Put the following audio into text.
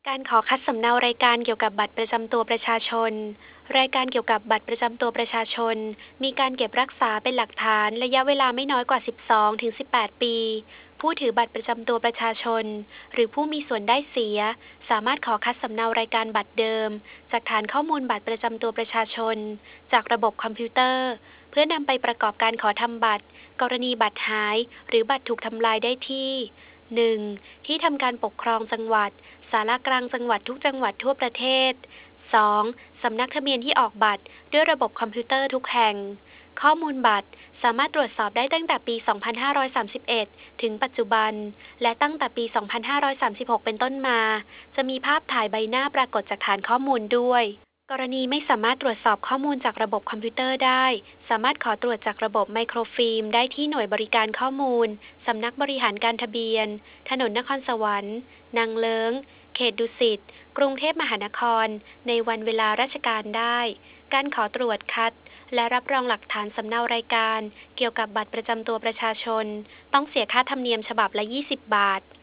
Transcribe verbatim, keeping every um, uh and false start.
การขอคัดสำเนารายการเกี่ยวกับบัตรประจำตัวประชาชนรายการเกี่ยวกับบัตรประจำตัวประชาชนมีการเก็บรักษาเป็นหลักฐานระยะเวลาไม่น้อยกว่า สิบสอง ถึง สิบแปด ปี ผู้ถือบัตรประจำตัวประชาชนหรือผู้มีส่วนได้เสียสามารถขอคัดสำเนารายการบัตรเดิมจากฐานข้อมูลบัตรประจำตัวประชาชนจากระบบคอมพิวเตอร์เพื่อนำไปประกอบการขอทำบัตรกรณีบัตรหายหรือบัตรถูกทำลายได้ที่ หนึ่ง. ที่ทำการปกครองจังหวัดศาลากลางจังหวัดทุกจังหวัดทั่วประเทศ สอง. สำนักทะเบียนที่ออกบัตรด้วยระบบคอมพิวเตอร์ทุกแห่ง ข้อมูลบัตรสามารถตรวจสอบได้ตั้งแต่ปี สองพันห้าร้อยสามสิบเอ็ด ถึงปัจจุบัน และตั้งแต่ปี สองพันห้าร้อยสามสิบหก เป็นต้นมา จะมีภาพถ่ายใบหน้าปรากฏจากฐานข้อมูลด้วย กรณีไม่สามารถตรวจสอบข้อมูลจากระบบคอมพิวเตอร์ได้ สามารถขอตรวจจากระบบไมโครฟิล์มได้ที่หน่วยบริการข้อมูล สำนักบริหารการทะเบียน ถนนนครสวรรค์ นางเลิ้ง เขตดุสิต กรุงเทพมหานคร ในวันเวลาราชการได้ การขอตรวจคัด และรับรองหลักฐานสำเนารายการเกี่ยวกับบัตรประจำตัวประชาชน ต้องเสียค่าธรรมเนียมฉบับละ ยี่สิบ บาท